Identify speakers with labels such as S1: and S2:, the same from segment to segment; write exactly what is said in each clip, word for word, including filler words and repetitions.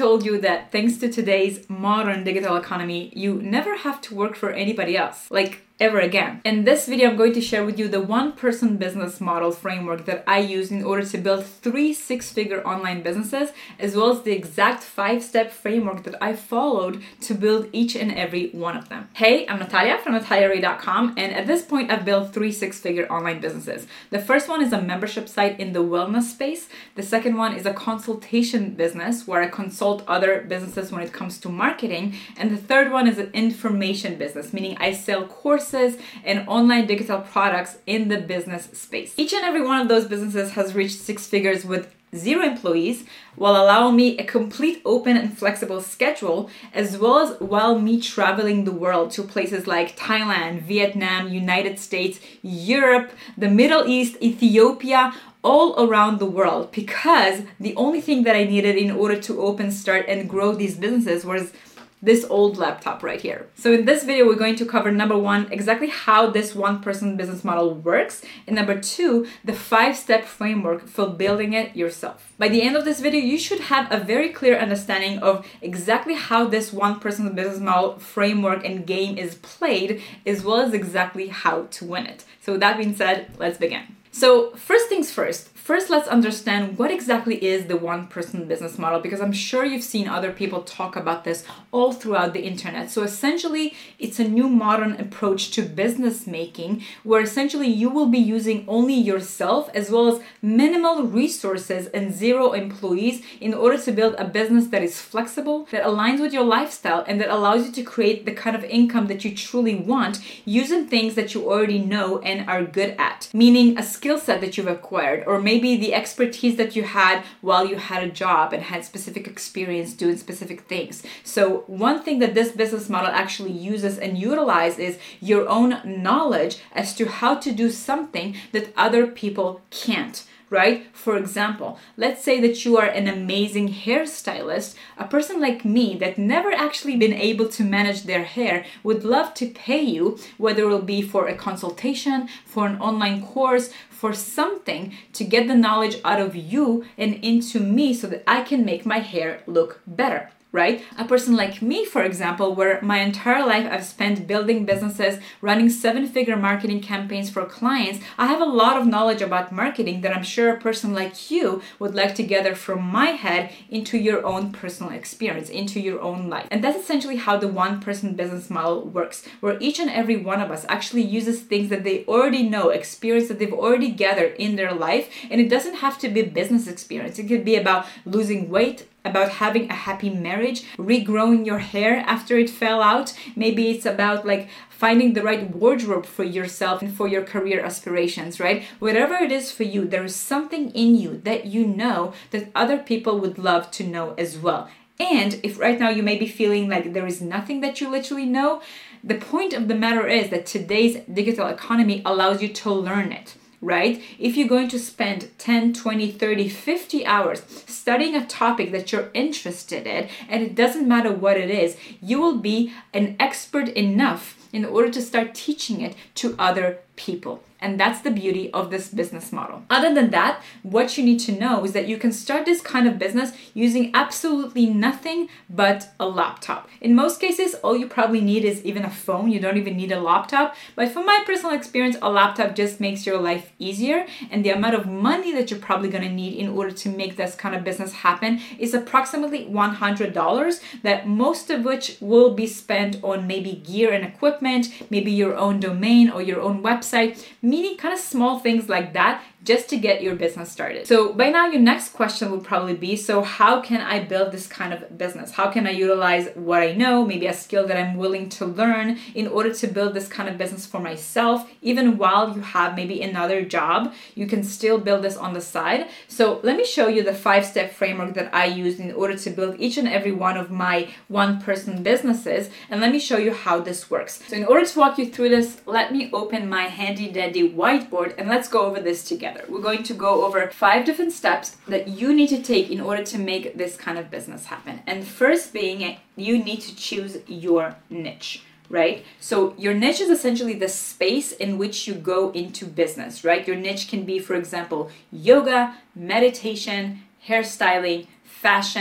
S1: told you that thanks to today's modern digital economy, you never have to work for anybody else. Like, ever again. In this video, I'm going to share with you the one-person business model framework that I use in order to build three six-figure online businesses, as well as the exact five-step framework that I followed to build each and every one of them. Hey, I'm Natalia from natalia ray dot com, and at this point, I've built three six-figure online businesses. The first one is a membership site in the wellness space. The second one is a consultation business where I consult other businesses when it comes to marketing. And the third one is an information business, meaning I sell courses and online digital products in the business space. Each and every one of those businesses has reached six figures with zero employees, while allowing me a complete open and flexible schedule, as well as while me traveling the world to places like Thailand, Vietnam, United States, Europe, the Middle East, Ethiopia, all around the world, because the only thing that I needed in order to open, start, and grow these businesses was this old laptop right here. So in this video, we're going to cover number one, exactly how this one-person business model works, and number two, the five-step framework for building it yourself. By the end of this video, you should have a very clear understanding of exactly how this one-person business model framework and game is played, as well as exactly how to win it. So with that being said, let's begin. So first things first, first let's understand what exactly is the one-person business model, because I'm sure you've seen other people talk about this all throughout the internet. So essentially, it's a new modern approach to business making, where essentially you will be using only yourself as well as minimal resources and zero employees in order to build a business that is flexible, that aligns with your lifestyle, and that allows you to create the kind of income that you truly want using things that you already know and are good at, meaning a skill set that you've acquired, or maybe the expertise that you had while you had a job and had specific experience doing specific things. So one thing that this business model actually uses and utilizes is your own knowledge as to how to do something that other people can't. Right? For example, let's say that you are an amazing hairstylist. A person like me that never actually been able to manage their hair would love to pay you, whether it will be for a consultation, for an online course, for something to get the knowledge out of you and into me so that I can make my hair look better. Right? A person like me, for example, where my entire life I've spent building businesses, running seven-figure marketing campaigns for clients, I have a lot of knowledge about marketing that I'm sure a person like you would like to gather from my head into your own personal experience, into your own life. And that's essentially how the one-person business model works, where each and every one of us actually uses things that they already know, experience that they've already gathered in their life. And it doesn't have to be business experience. It could be about losing weight, about having a happy marriage, regrowing your hair after it fell out. Maybe it's about like finding the right wardrobe for yourself and for your career aspirations, right? Whatever it is for you, there is something in you that you know that other people would love to know as well. And if right now you may be feeling like there is nothing that you literally know, the point of the matter is that today's digital economy allows you to learn it. Right? If you're going to spend ten, twenty, thirty, fifty hours studying a topic that you're interested in, and it doesn't matter what it is, you will be an expert enough in order to start teaching it to other people. And that's the beauty of this business model. Other than that, what you need to know is that you can start this kind of business using absolutely nothing but a laptop. In most cases, all you probably need is even a phone. You don't even need a laptop. But from my personal experience, a laptop just makes your life easier. And the amount of money that you're probably going to need in order to make this kind of business happen is approximately one hundred dollars, that most of which will be spent on maybe gear and equipment, maybe your own domain or your own website, meaning kind of small things like that, just to get your business started. So by now, your next question will probably be, so how can I build this kind of business? How can I utilize what I know, maybe a skill that I'm willing to learn in order to build this kind of business for myself, even while you have maybe another job, you can still build this on the side. So let me show you the five-step framework that I used in order to build each and every one of my one-person businesses. And let me show you how this works. So in order to walk you through this, let me open my handy dandy whiteboard and let's go over this together. We're going to go over five different steps that you need to take in order to make this kind of business happen. And first being, you need to choose your niche, right? So your niche is essentially the space in which you go into business, right? Your niche can be, for example, yoga, meditation, hairstyling, fashion,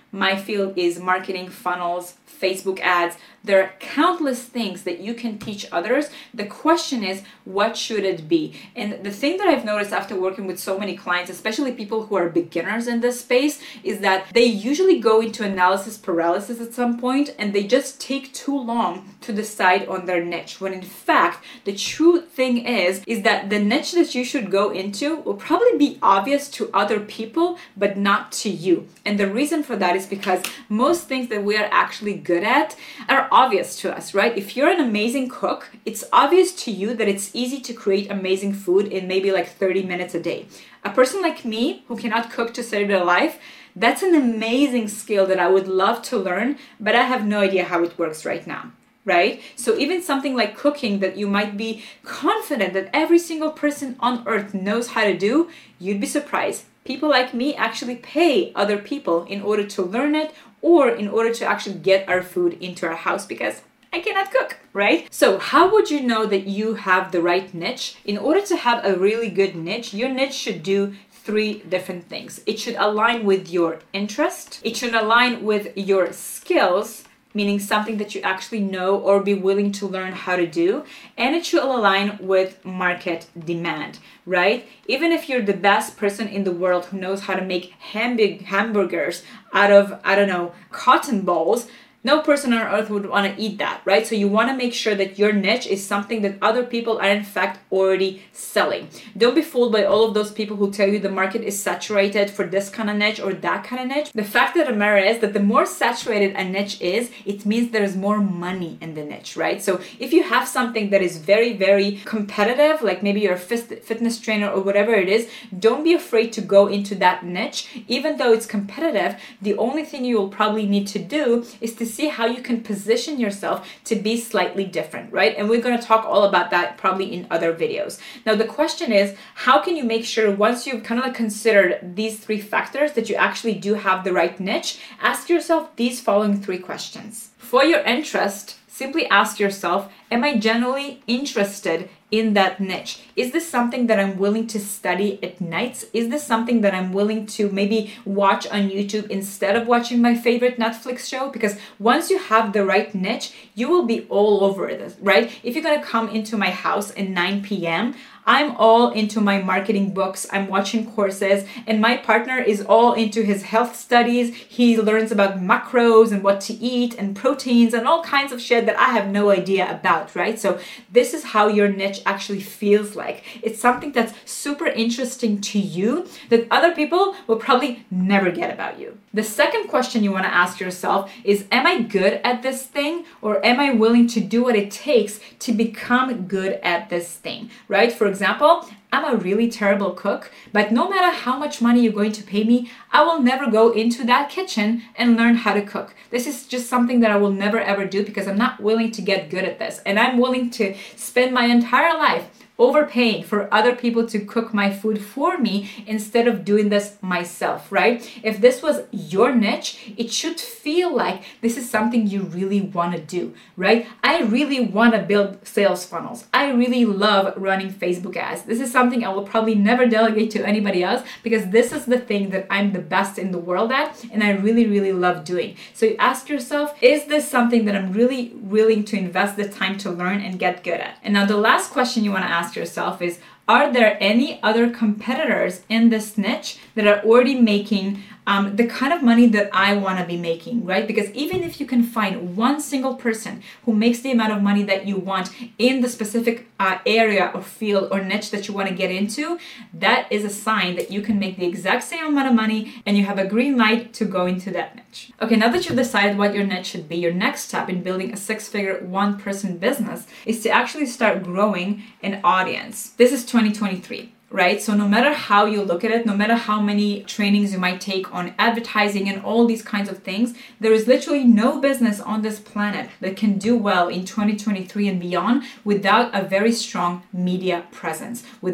S1: My field is marketing, funnels, Facebook ads. There are countless things that you can teach others. The question is, what should it be? And the thing that I've noticed after working with so many clients, especially people who are beginners in this space, is that they usually go into analysis paralysis at some point and they just take too long to decide on their niche. When in fact, the true thing is, is that the niche that you should go into will probably be obvious to other people, but not to you. And the reason for that is because most things that we are actually good at are obvious to us, right? If you're an amazing cook, it's obvious to you that it's easy to create amazing food in maybe like thirty minutes a day. A person like me who cannot cook to save their life, that's an amazing skill that I would love to learn, but I have no idea how it works right now. Right? So even something like cooking that you might be confident that every single person on earth knows how to do, you'd be surprised. People like me actually pay other people in order to learn it or in order to actually get our food into our house because I cannot cook, right? So how would you know that you have the right niche? In order to have a really good niche, your niche should do three different things. It should align with your interest. It should align with your skills, meaning something that you actually know or be willing to learn how to do. And it should align with market demand, right? Even if you're the best person in the world who knows how to make hamburg- hamburgers out of, I don't know, cotton balls, no person on earth would want to eat that, right? So you want to make sure that your niche is something that other people are in fact already selling. Don't be fooled by all of those people who tell you the market is saturated for this kind of niche or that kind of niche. The fact of the matter is that the more saturated a niche is, it means there's more money in the niche, right? So if you have something that is very, very competitive, like maybe you're a fitness trainer or whatever it is, don't be afraid to go into that niche. Even though it's competitive, the only thing you will probably need to do is to see how you can position yourself to be slightly different, right? And we're going to talk all about that probably in other videos. Now, the question is, how can you make sure once you've kind of like considered these three factors that you actually do have the right niche? Ask yourself these following three questions. For your interest, simply ask yourself, am I genuinely interested in that niche? Is this something that I'm willing to study at nights? Is this something that I'm willing to maybe watch on YouTube instead of watching my favorite Netflix show? Because once you have the right niche, you will be all over this, right? If you're gonna come into my house at nine p.m., I'm all into my marketing books, I'm watching courses, and my partner is all into his health studies. He learns about macros and what to eat and proteins and all kinds of shit that I have no idea about, right? So this is how your niche actually feels like. It's something that's super interesting to you that other people will probably never get about you. The second question you want to ask yourself is, am I good at this thing, or am I willing to do what it takes to become good at this thing, right? For example, I'm a really terrible cook, but no matter how much money you're going to pay me, I will never go into that kitchen and learn how to cook. This is just something that I will never ever do because I'm not willing to get good at this. And I'm willing to spend my entire life overpaying for other people to cook my food for me instead of doing this myself, right? If this was your niche, it should feel like this is something you really want to do, right? I really want to build sales funnels. I really love running Facebook ads. This is something I will probably never delegate to anybody else because this is the thing that I'm the best in the world at and I really, really love doing. So you ask yourself, is this something that I'm really willing to invest the time to learn and get good at? And now the last question you want to ask yourself is, are there any other competitors in this niche that are already making um, the kind of money that I want to be making, right? Because even if you can find one single person who makes the amount of money that you want in the specific uh, area or field or niche that you want to get into, that is a sign that you can make the exact same amount of money and you have a green light to go into that niche. Okay, now that you've decided what your niche should be, your next step in building a six-figure one-person business is to actually start growing an audience. This is twenty twenty-three. Right? So no matter how you look at it, no matter how many trainings you might take on advertising and all these kinds of things, there is literally no business on this planet that can do well in twenty twenty-three and beyond without a very strong media presence, without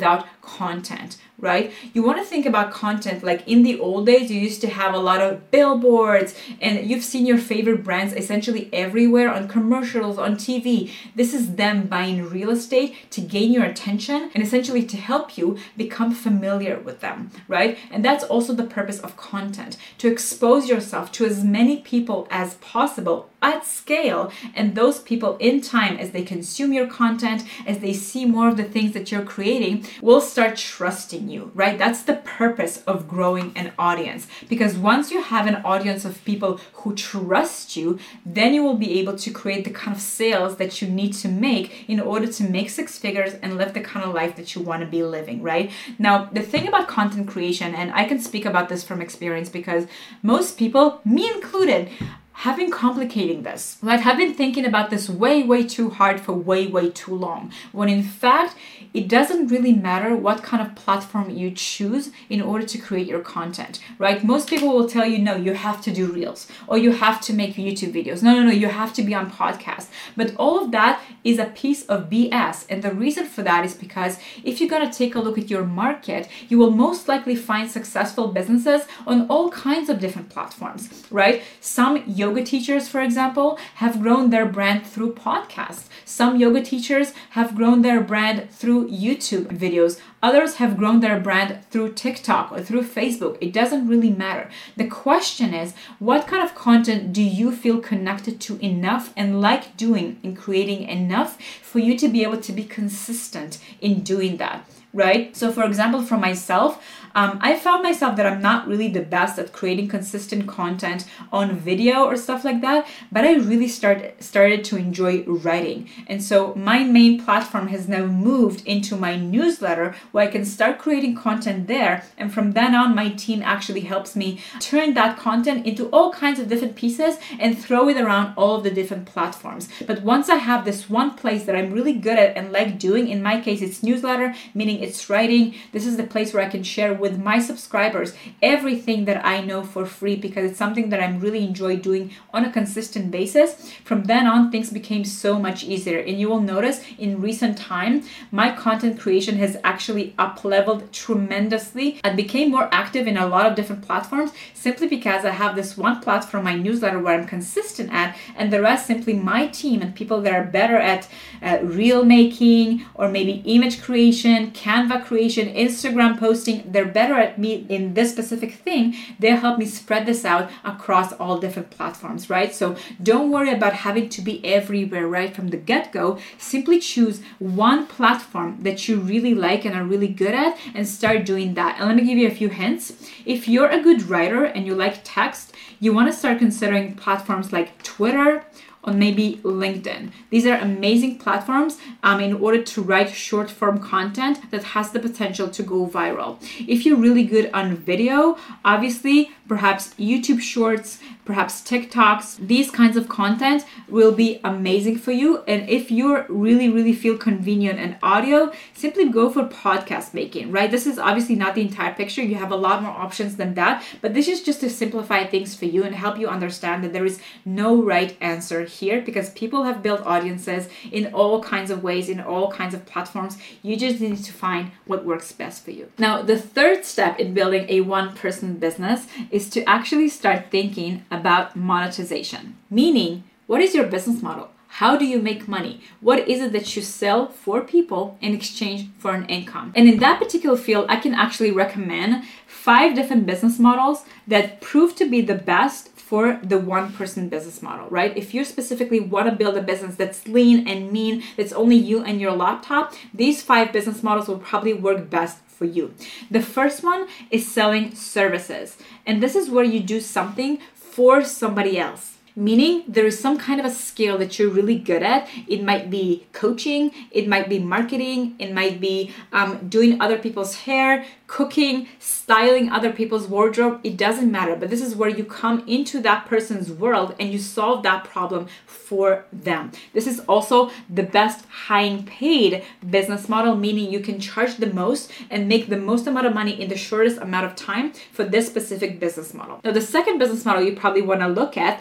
S1: content, right? You want to think about content like in the old days, you used to have a lot of billboards and you've seen your favorite brands essentially everywhere on commercials, on T V. This is them buying real estate to gain your attention and essentially to help you become familiar with them, right? And that's also the purpose of content, to expose yourself to as many people as possible at scale, and those people in time, as they consume your content, as they see more of the things that you're creating, will start trusting you, right? That's the purpose of growing an audience, because once you have an audience of people who trust you, then you will be able to create the kind of sales that you need to make in order to make six figures and live the kind of life that you want to be living, right? Now, the thing about content creation, and I can speak about this from experience because most people, me included, have been complicating this, right? Have been thinking about this way, way too hard for way, way too long. When in fact, it doesn't really matter what kind of platform you choose in order to create your content, right? Most people will tell you, no, you have to do Reels or you have to make YouTube videos. No, no, no, you have to be on podcasts. But all of that is a piece of B S. And the reason for that is because if you're going to take a look at your market, you will most likely find successful businesses on all kinds of different platforms, right? Some yoga teachers, for example, have grown their brand through podcasts. Some yoga teachers have grown their brand through YouTube videos. Others have grown their brand through TikTok or through Facebook. It doesn't really matter. The question is, what kind of content do you feel connected to enough and like doing and creating enough for you to be able to be consistent in doing that? Right? So for example, for myself, um, I found myself that I'm not really the best at creating consistent content on video or stuff like that, but I really start, started to enjoy writing. And so my main platform has now moved into my newsletter where I can start creating content there. And from then on, my team actually helps me turn that content into all kinds of different pieces and throw it around all of the different platforms. But once I have this one place that I'm really good at and like doing, in my case, it's newsletter, meaning it's writing. This is the place where I can share with my subscribers everything that I know for free because it's something that I'm really enjoy doing on a consistent basis. From then on, things became so much easier. And you will notice in recent time, my content creation has actually up-leveled tremendously. I became more active in a lot of different platforms simply because I have this one platform, my newsletter, where I'm consistent at, and the rest simply my team and people that are better at uh, reel making or maybe image creation, Canva creation, Instagram posting. They're better at me in this specific thing. They help me spread this out across all different platforms, right? So don't worry about having to be everywhere right from the get-go. Simply choose one platform that you really like and are really good at and start doing that. And let me give you a few hints. If you're a good writer and you like text, you want to start considering platforms like Twitter, or maybe LinkedIn. These are amazing platforms um, in order to write short form content that has the potential to go viral. If you're really good on video, obviously, perhaps YouTube Shorts, perhaps TikToks, these kinds of content will be amazing for you. And if you really, really feel convenient in audio, simply go for podcast making, right? This is obviously not the entire picture. You have a lot more options than that, but this is just to simplify things for you and help you understand that there is no right answer here because people have built audiences in all kinds of ways, in all kinds of platforms. You just need to find what works best for you. Now, the third step in building a one-person business is to actually start thinking about monetization, meaning what is your business model? How do you make money? What is it that you sell for people in exchange for an income? And in that particular field, I can actually recommend five different business models that prove to be the best for the one-person business model, right? If you specifically want to build a business that's lean and mean, that's only you and your laptop, these five business models will probably work best for you. The first one is selling services. And this is where you do something for somebody else. Meaning there is some kind of a skill that you're really good at. It might be coaching, it might be marketing, it might be um, doing other people's hair, cooking, styling other people's wardrobe. It doesn't matter. But this is where you come into that person's world and you solve that problem for them. This is also the best high paid business model, meaning you can charge the most and make the most amount of money in the shortest amount of time for this specific business model. Now, the second business model you probably want to look at is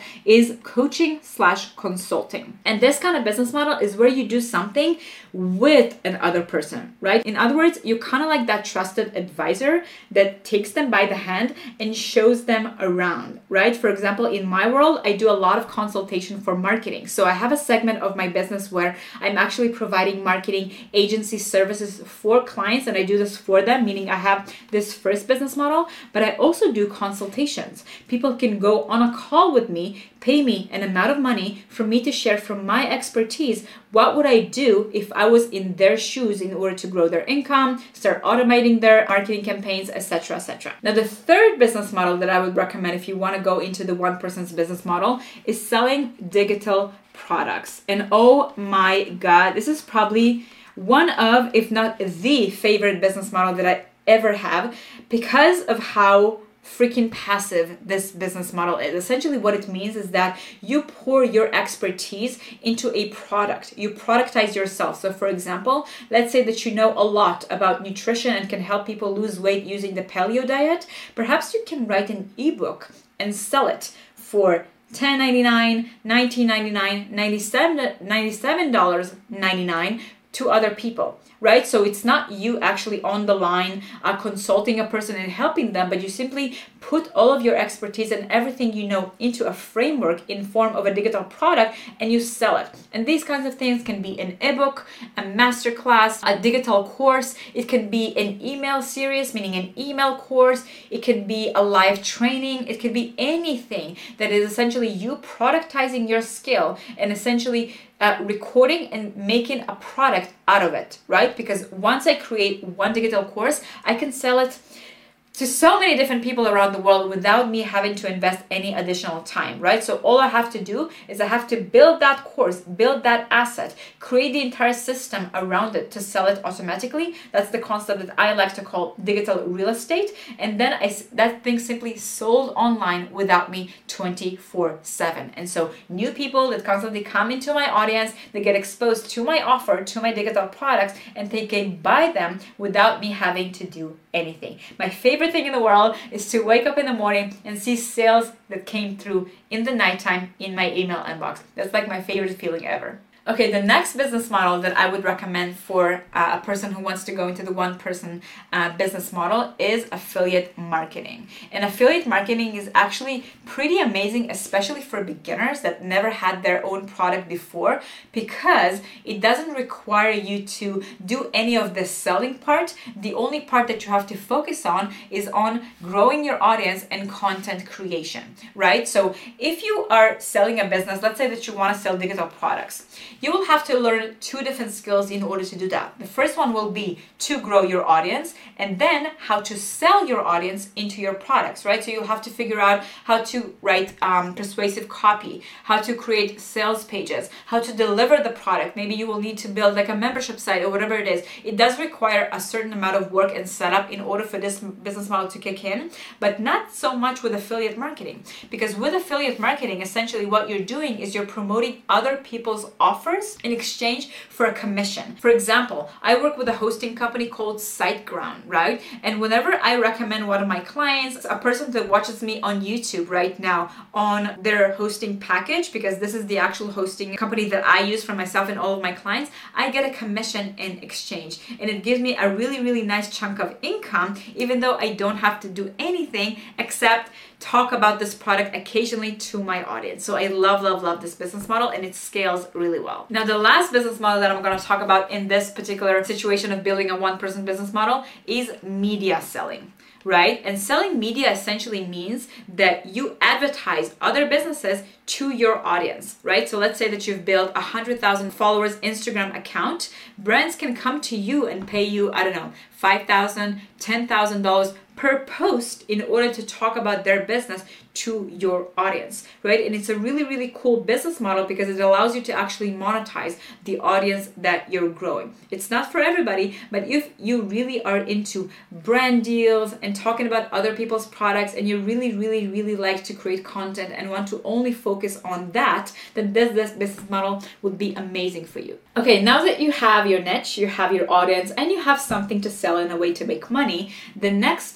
S1: is coaching slash consulting. And this kind of business model is where you do something with another person, right? In other words, you're kind of like that trusted advisor that takes them by the hand and shows them around, right? For example, in my world, I do a lot of consultation for marketing. So I have a segment of my business where I'm actually providing marketing agency services for clients, and I do this for them, meaning I have this first business model, but I also do consultations. People can go on a call with me, pay me an amount of money for me to share from my expertise what would I do if I was in their shoes in order to grow their income, start automating their marketing campaigns, et cetera, et cetera. Now, the third business model that I would recommend if you want to go into the one person's business model is selling digital products. And oh my God, this is probably one of, if not the favorite business model that I ever have because of how freaking passive this business model is. Essentially what it means is that you pour your expertise into a product. You productize yourself. So for example, let's say that you know a lot about nutrition and can help people lose weight using the paleo diet. Perhaps you can write an ebook and sell it for ten ninety-nine, nineteen ninety-nine, ninety-seven ninety-nine to other people, right? So it's not you actually on the line uh, consulting a person and helping them, but you simply put all of your expertise and everything you know into a framework in form of a digital product and you sell it. And these kinds of things can be an ebook, a masterclass, a digital course. It can be an email series, meaning an email course. It can be a live training. It could be anything that is essentially you productizing your skill and essentially Uh, recording and making a product out of it, right? Because once I create one digital course, I can sell it to so many different people around the world without me having to invest any additional time, right? So all I have to do is I have to build that course, build that asset, create the entire system around it to sell it automatically. That's the concept that I like to call digital real estate. And then I, that thing simply sold online without me twenty-four seven. And so new people that constantly come into my audience, they get exposed to my offer, to my digital products, and they can buy them without me having to do anything. My favorite thing in the world is to wake up in the morning and see sales that came through in the nighttime in my email inbox. That's like my favorite feeling ever. Okay, the next business model that I would recommend for uh, a person who wants to go into the one-person uh, business model is affiliate marketing. And affiliate marketing is actually pretty amazing, especially for beginners that never had their own product before, because it doesn't require you to do any of the selling part. The only part that you have to focus on is on growing your audience and content creation, right? So if you are selling a business, let's say that you want to sell digital products, you will have to learn two different skills in order to do that. The first one will be to grow your audience, and then how to sell your audience into your products, right? So you'll have to figure out how to write um, persuasive copy, how to create sales pages, how to deliver the product. Maybe you will need to build like a membership site or whatever it is. It does require a certain amount of work and setup in order for this business model to kick in, but not so much with affiliate marketing. Because with affiliate marketing, essentially what you're doing is you're promoting other people's offers in exchange for a commission. For example, I work with a hosting company called SiteGround, right? And whenever I recommend one of my clients, a person that watches me on YouTube right now on their hosting package, because this is the actual hosting company that I use for myself and all of my clients, I get a commission in exchange. And it gives me a really, really nice chunk of income, even though I don't have to do anything except talk about this product occasionally to my audience. So I love, love, love this business model, and it scales really well. Now, the last business model that I'm going to talk about in this particular situation of building a one-person business model is media selling, right? And selling media essentially means that you advertise other businesses to your audience, right? So let's say that you've built a hundred thousand followers Instagram account. Brands can come to you and pay you, I don't know, five thousand dollars, ten thousand dollars per post in order to talk about their business to your audience, right? And it's a really, really cool business model because it allows you to actually monetize the audience that you're growing. It's not for everybody, but if you really are into brand deals and talking about other people's products, and you really, really, really like to create content and want to only focus on that, then this, this business model would be amazing for you. Okay, now that you have your niche, you have your audience, and you have something to sell in a way to make money, the next step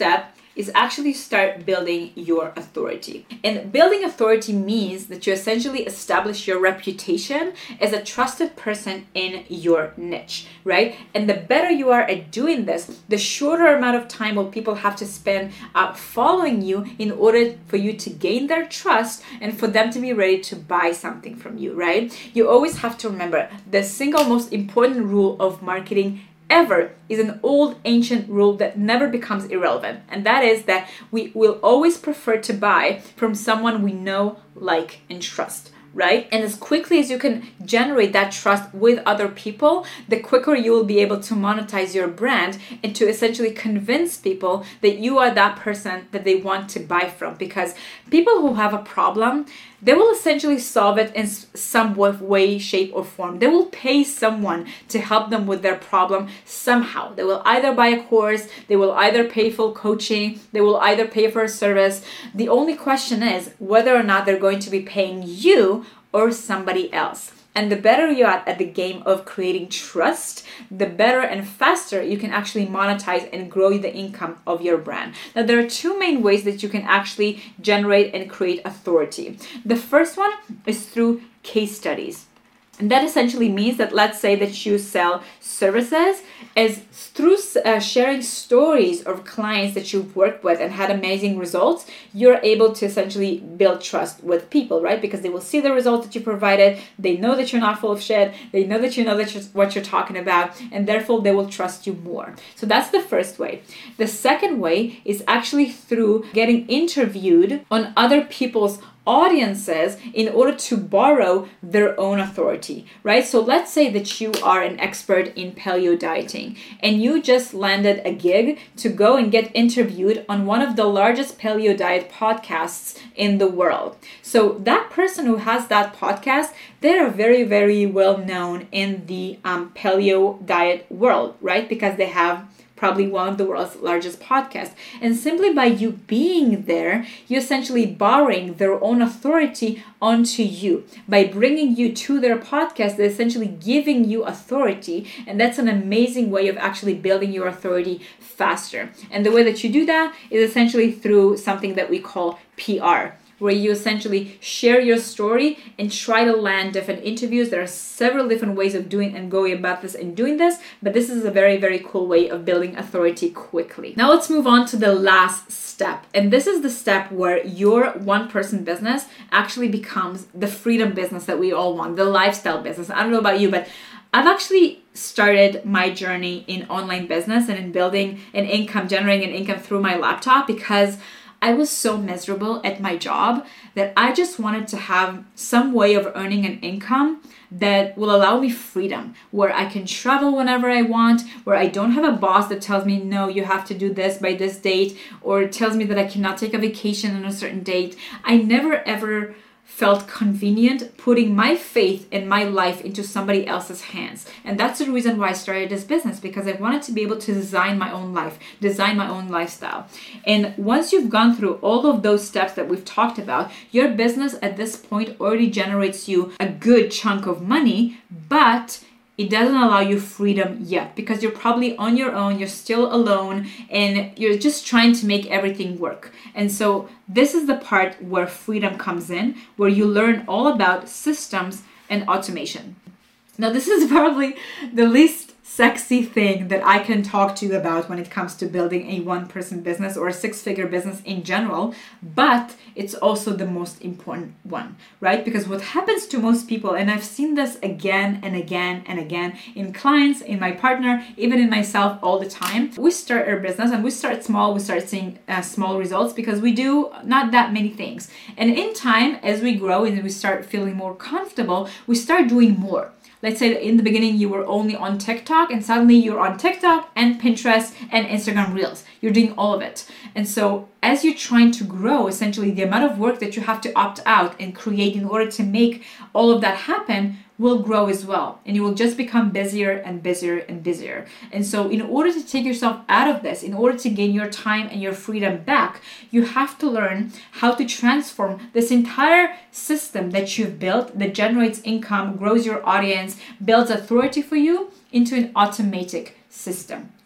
S1: is actually start building your authority. And building authority means that you essentially establish your reputation as a trusted person in your niche, right? And the better you are at doing this, the shorter amount of time will people have to spend uh, following you in order for you to gain their trust and for them to be ready to buy something from you, right? You always have to remember the single most important rule of marketing ever is an old ancient rule that never becomes irrelevant, and that is that we will always prefer to buy from someone we know, like, and trust, right? And as quickly as you can generate that trust with other people, the quicker you will be able to monetize your brand and to essentially convince people that you are that person that they want to buy from. Because people who have a problem, they will essentially solve it in some way, shape, or form. They will pay someone to help them with their problem somehow. They will either buy a course, they will either pay for coaching, they will either pay for a service. The only question is whether or not they're going to be paying you or somebody else. And the better you are at the game of creating trust, the better and faster you can actually monetize and grow the income of your brand. Now, there are two main ways that you can actually generate and create authority. The first one is through case studies. And that essentially means that, let's say that you sell services, as through uh, sharing stories of clients that you've worked with and had amazing results, you're able to essentially build trust with people, right? Because they will see the results that you provided, they know that you're not full of shit, they know that you know that you're, what you're talking about, and therefore they will trust you more. So that's the first way. The second way is actually through getting interviewed on other people's audiences in order to borrow their own authority, right? So let's say that you are an expert in paleo dieting and you just landed a gig to go and get interviewed on one of the largest paleo diet podcasts in the world. So that person who has that podcast, they're very, very well known in the um, paleo diet world, right? Because they have probably one of the world's largest podcasts. And simply by you being there, you're essentially borrowing their own authority onto you. By bringing you to their podcast, they're essentially giving you authority. And that's an amazing way of actually building your authority faster. And the way that you do that is essentially through something that we call P R, where you essentially share your story and try to land different interviews. There are several different ways of doing and going about this and doing this, but this is a very, very cool way of building authority quickly. Now let's move on to the last step. And this is the step where your one-person business actually becomes the freedom business that we all want, the lifestyle business. I don't know about you, but I've actually started my journey in online business and in building an income, generating an income through my laptop because I was so miserable at my job that I just wanted to have some way of earning an income that will allow me freedom, where I can travel whenever I want, where I don't have a boss that tells me, no, you have to do this by this date, or tells me that I cannot take a vacation on a certain date. I never ever felt convenient putting my faith and my life into somebody else's hands. And that's the reason why I started this business, because I wanted to be able to design my own life, design my own lifestyle. And once you've gone through all of those steps that we've talked about, your business at this point already generates you a good chunk of money, but it doesn't allow you freedom yet because you're probably on your own, you're still alone, and you're just trying to make everything work. And so this is the part where freedom comes in, where you learn all about systems and automation. Now, this is probably the least sexy thing that I can talk to you about when it comes to building a one-person business or a six-figure business in general, but it's also the most important one, right? Because what happens to most people, and I've seen this again and again and again in clients, in my partner, even in myself all the time, we start our business and we start small, we start seeing uh, small results because we do not that many things. And in time, as we grow and we start feeling more comfortable, we start doing more. Let's say that in the beginning you were only on TikTok and suddenly you're on TikTok and Pinterest and Instagram Reels. You're doing all of it. And so as you're trying to grow, essentially the amount of work that you have to opt out and create in order to make all of that happen will grow as well. And you will just become busier and busier and busier. And so in order to take yourself out of this, in order to gain your time and your freedom back, you have to learn how to transform this entire system that you've built that generates income, grows your audience, builds authority for you into an automatic system,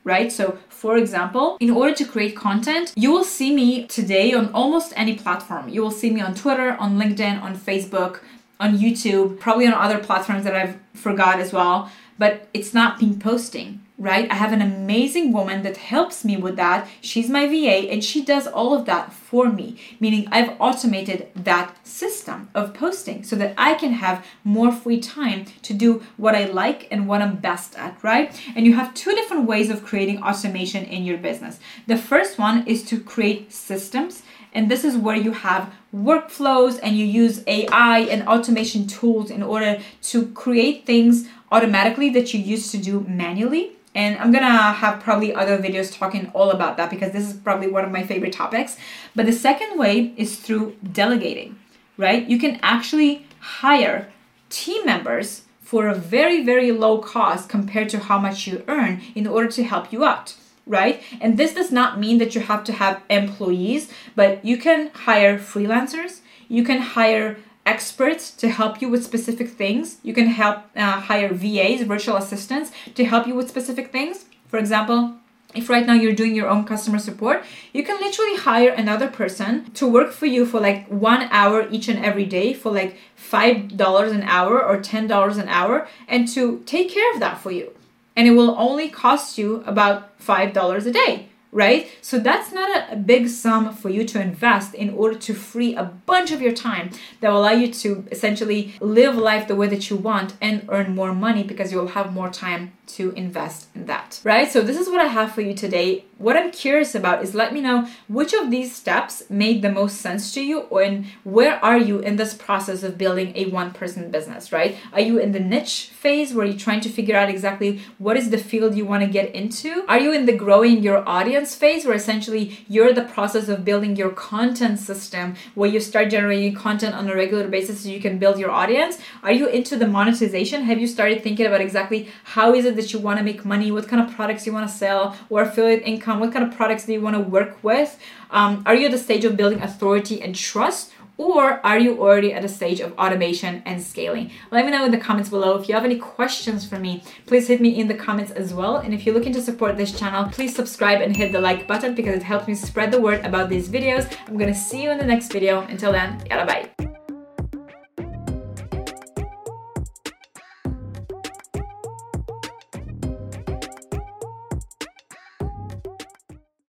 S1: right? So for example, in order to create content, you will see me today on almost any platform. You will see me on Twitter, on LinkedIn, on Facebook, on YouTube, probably on other platforms that I've forgot as well, but it's not me posting, right? I have an amazing woman that helps me with that. She's my V A and she does all of that for me, meaning I've automated that system of posting so that I can have more free time to do what I like and what I'm best at, right? And you have two different ways of creating automation in your business. The first one is to create systems. And this is where you have workflows and you use A I and automation tools in order to create things automatically that you used to do manually. And I'm gonna have probably other videos talking all about that because this is probably one of my favorite topics. But the second way is through delegating, right? You can actually hire team members for a very, very low cost compared to how much you earn in order to help you out, right? And this does not mean that you have to have employees, but you can hire freelancers, you can hire experts to help you with specific things. You can help uh, hire V As, virtual assistants, to help you with specific things. For example, if right now you're doing your own customer support, you can literally hire another person to work for you for like one hour each and every day for like five dollars an hour or ten dollars an hour and to take care of that for you. And it will only cost you about five dollars a day, right? So that's not a big sum for you to invest in order to free a bunch of your time that will allow you to essentially live life the way that you want and earn more money because you will have more time to invest in that, right? So this is what I have for you today. What I'm curious about is let me know which of these steps made the most sense to you, and where are you in this process of building a one-person business, right? Are you in the niche phase where you're trying to figure out exactly what is the field you want to get into? Are you in the growing your audience phase where essentially you're in the process of building your content system where you start generating content on a regular basis so you can build your audience? Are you into the monetization? Have you started thinking about exactly how is it that you want to make money, what kind of products you want to sell, or affiliate income, what kind of products do you want to work with? Um, are you at the stage of building authority and trust, or are you already at a stage of automation and scaling? Let me know in the comments below. If you have any questions for me, please hit me in the comments as well. And if you're looking to support this channel, please subscribe and hit the like button because it helps me spread the word about these videos. I'm gonna see you in the next video. Until then, yalla bye.